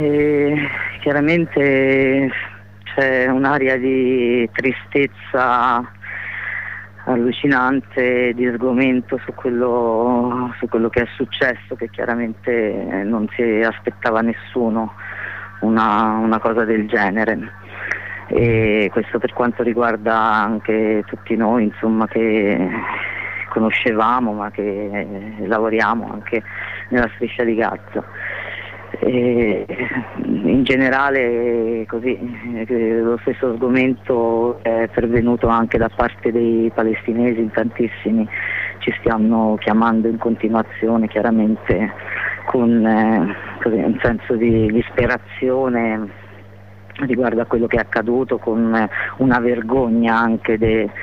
Chiaramente c'è un'aria di tristezza allucinante, di sgomento su quello che è successo, che chiaramente non si aspettava nessuno una cosa del genere. E questo per quanto riguarda anche tutti noi, insomma, che conoscevamo ma che lavoriamo anche nella Striscia di Gaza. E in generale così lo stesso sgomento è pervenuto anche da parte dei palestinesi, in tantissimi ci stiamo chiamando in continuazione, chiaramente con così, un senso di disperazione riguardo a quello che è accaduto, con una vergogna anche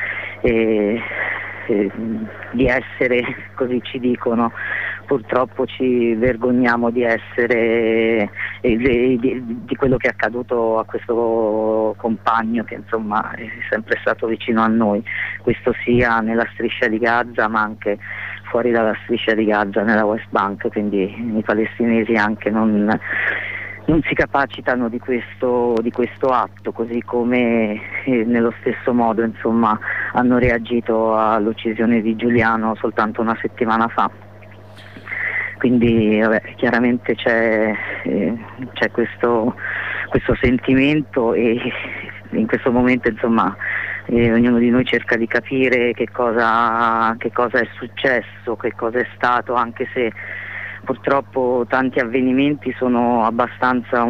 di essere, così ci dicono, purtroppo ci vergogniamo di essere di quello che è accaduto a questo compagno che insomma è sempre stato vicino a noi, questo sia nella Striscia di Gaza ma anche fuori dalla Striscia di Gaza, nella West Bank, quindi i palestinesi anche non si capacitano di questo atto, così come nello stesso modo insomma hanno reagito all'uccisione di Giuliano soltanto una settimana fa. Quindi chiaramente c'è questo sentimento e in questo momento insomma ognuno di noi cerca di capire che cosa è successo, che cosa è stato, anche se purtroppo tanti avvenimenti sono abbastanza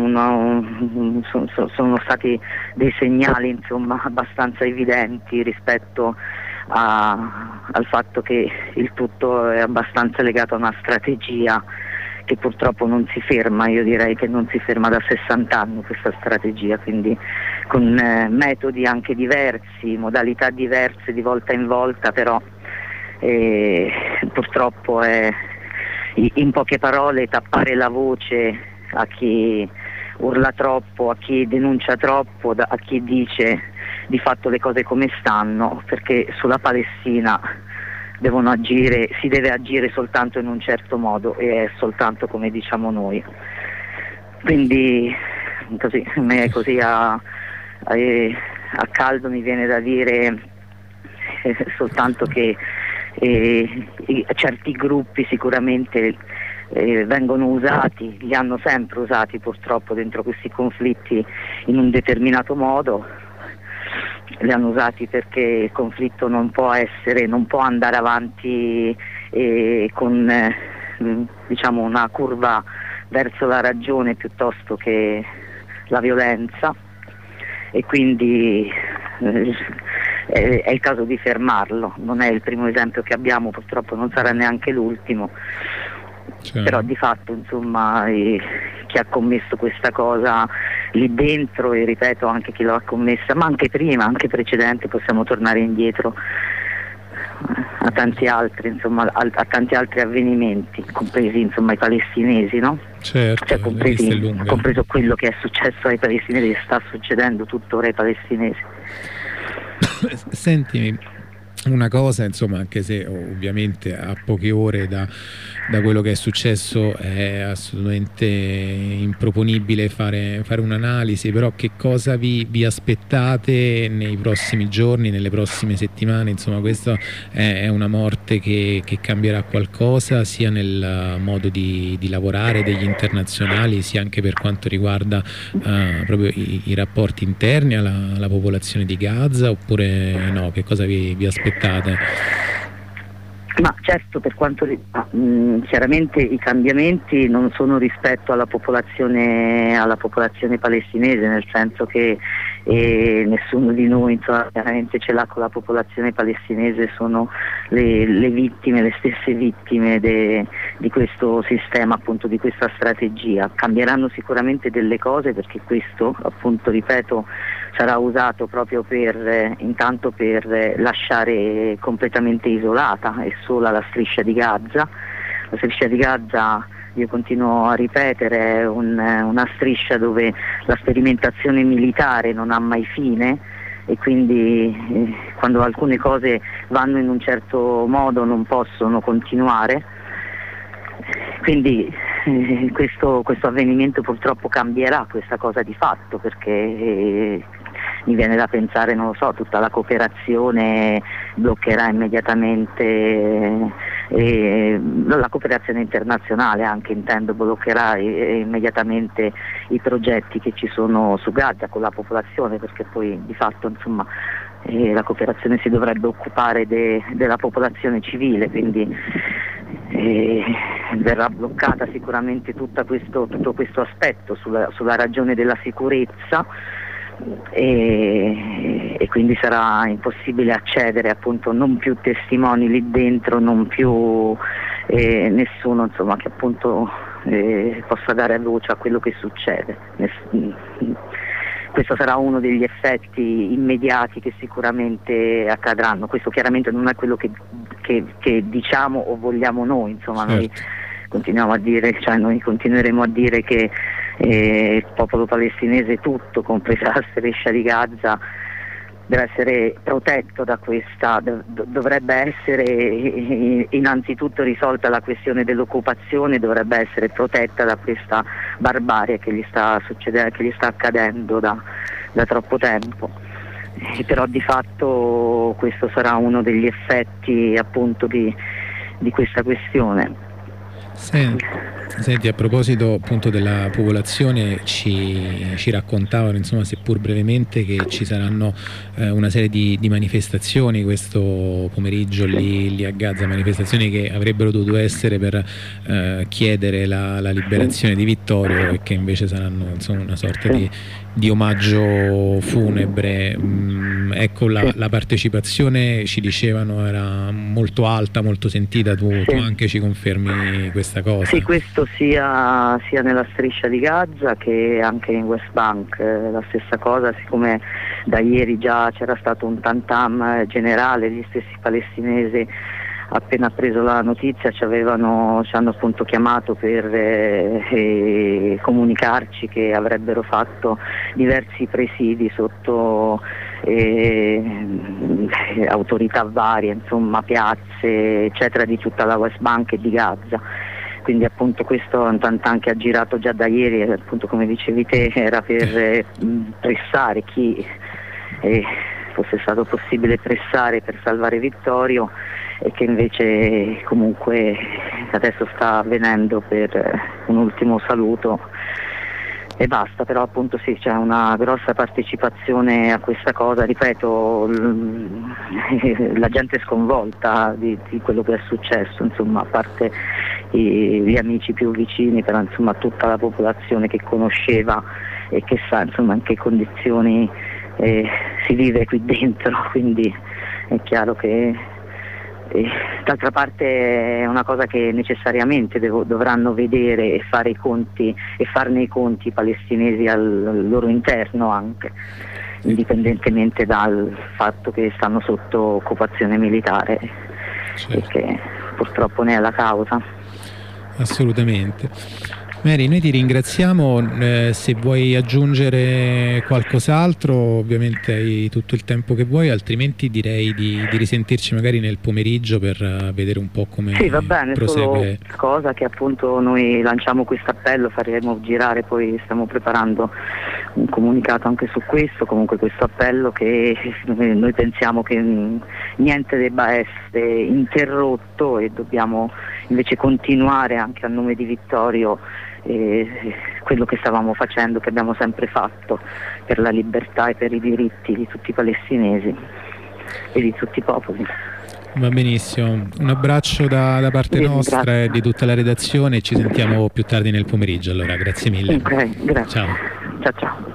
sono stati dei segnali insomma abbastanza evidenti rispetto al fatto che il tutto è abbastanza legato a una strategia che purtroppo non si ferma, io direi che non si ferma da 60 anni questa strategia, quindi con metodi anche diversi, modalità diverse di volta in volta, però purtroppo è in poche parole tappare la voce a chi urla troppo, a chi denuncia troppo, a chi dice di fatto le cose come stanno, perché sulla Palestina si deve agire soltanto in un certo modo e è soltanto come diciamo noi. Quindi così, a me così a caldo mi viene da dire soltanto che certi gruppi sicuramente vengono usati, li hanno sempre usati purtroppo dentro questi conflitti in un determinato modo, li hanno usati perché il conflitto non può andare avanti con diciamo una curva verso la ragione piuttosto che la violenza, e quindi è il caso di fermarlo. Non è il primo esempio che abbiamo, purtroppo non sarà neanche l'ultimo, però di fatto insomma chi ha commesso questa cosa lì dentro, e ripeto anche chi l'ha commessa, ma anche prima, anche precedente, possiamo tornare indietro a tanti altri, insomma, a tanti altri avvenimenti, compresi insomma i palestinesi, no? Certo, cioè, compreso quello che è successo ai palestinesi, che sta succedendo tuttora ai palestinesi. Sentimi una cosa, insomma, anche se ovviamente a poche ore da quello che è successo è assolutamente improponibile fare un'analisi, però che cosa vi aspettate nei prossimi giorni, nelle prossime settimane? Insomma, questa è una morte che cambierà qualcosa sia nel modo di lavorare degli internazionali, sia anche per quanto riguarda proprio i rapporti interni alla popolazione di Gaza, oppure no? Che cosa vi aspettate? Ma certo, per quanto riguarda chiaramente i cambiamenti non sono rispetto alla popolazione palestinese, nel senso che nessuno di noi insomma, chiaramente ce l'ha con la popolazione palestinese, sono le vittime, le stesse vittime di questo sistema, appunto di questa strategia. Cambieranno sicuramente delle cose, perché questo, appunto ripeto, sarà usato proprio intanto per lasciare completamente isolata e sola la Striscia di Gaza. La Striscia di Gaza, io continuo a ripetere, è una striscia dove la sperimentazione militare non ha mai fine, e quindi quando alcune cose vanno in un certo modo non possono continuare. Quindi questo avvenimento purtroppo cambierà questa cosa di fatto, perché mi viene da pensare, non lo so, tutta la cooperazione bloccherà immediatamente, la cooperazione internazionale anche intendo, bloccherà immediatamente i progetti che ci sono su Gaza con la popolazione, perché poi di fatto insomma la cooperazione si dovrebbe occupare della popolazione civile, quindi verrà bloccata sicuramente tutto questo aspetto sulla ragione della sicurezza, e quindi sarà impossibile accedere, appunto, non più testimoni lì dentro, non più nessuno insomma che appunto possa dare voce a quello che succede. Questo sarà uno degli effetti immediati che sicuramente accadranno. Questo chiaramente non è quello che diciamo o vogliamo noi, insomma. Certo. Noi continuiamo a dire, noi continueremo a dire che il popolo palestinese tutto, compresa la striscia di Gaza, deve essere protetto da questa, dovrebbe essere innanzitutto risolta la questione dell'occupazione, dovrebbe essere protetta da questa barbarie che gli sta succedendo, che gli sta accadendo da troppo tempo. Però di fatto questo sarà uno degli effetti appunto di questa questione. Senti, a proposito appunto della popolazione, ci raccontavano, insomma, seppur brevemente, che ci saranno una serie di manifestazioni questo pomeriggio lì a Gaza, manifestazioni che avrebbero dovuto essere per chiedere la liberazione di Vittorio, e che invece saranno, insomma, una sorta di omaggio funebre. Ecco, la partecipazione, ci dicevano, era molto alta, molto sentita. Tu anche ci confermi questa cosa? Sì, questo sia nella striscia di Gaza che anche in West Bank, la stessa cosa, siccome da ieri già c'era stato un tam-tam generale, gli stessi palestinesi appena preso la notizia ci hanno appunto chiamato per comunicarci che avrebbero fatto diversi presidi sotto autorità varie, insomma piazze eccetera, di tutta la West Bank e di Gaza. Quindi appunto questo anche ha girato già da ieri, appunto come dicevi te, era per pressare chi fosse stato possibile pressare per salvare Vittorio, e che invece comunque adesso sta avvenendo per un ultimo saluto e basta. Però appunto sì, c'è una grossa partecipazione a questa cosa, ripeto, la gente è sconvolta di quello che è successo, insomma, a parte gli amici più vicini, però insomma tutta la popolazione che conosceva e che sa insomma in che condizioni si vive qui dentro, quindi è chiaro che d'altra parte è una cosa che necessariamente dovranno vedere e fare i conti, e farne i conti i palestinesi al loro interno anche, indipendentemente dal fatto che stanno sotto occupazione militare. Certo. E che purtroppo ne è la causa. Assolutamente. Mary, noi ti ringraziamo, se vuoi aggiungere qualcos'altro ovviamente hai tutto il tempo che vuoi, altrimenti direi di risentirci magari nel pomeriggio per vedere un po' come prosegue. Sì, va bene, solo cosa che appunto noi lanciamo questo appello, faremo girare, poi stiamo preparando un comunicato anche su questo, comunque questo appello che noi pensiamo che niente debba essere interrotto e dobbiamo invece continuare anche a nome di Vittorio quello che stavamo facendo, che abbiamo sempre fatto per la libertà e per i diritti di tutti i palestinesi e di tutti i popoli. Va benissimo, un abbraccio da parte nostra e di tutta la redazione, ci sentiamo più tardi nel pomeriggio, allora grazie mille. Ok, grazie. Ciao. Ciao ciao.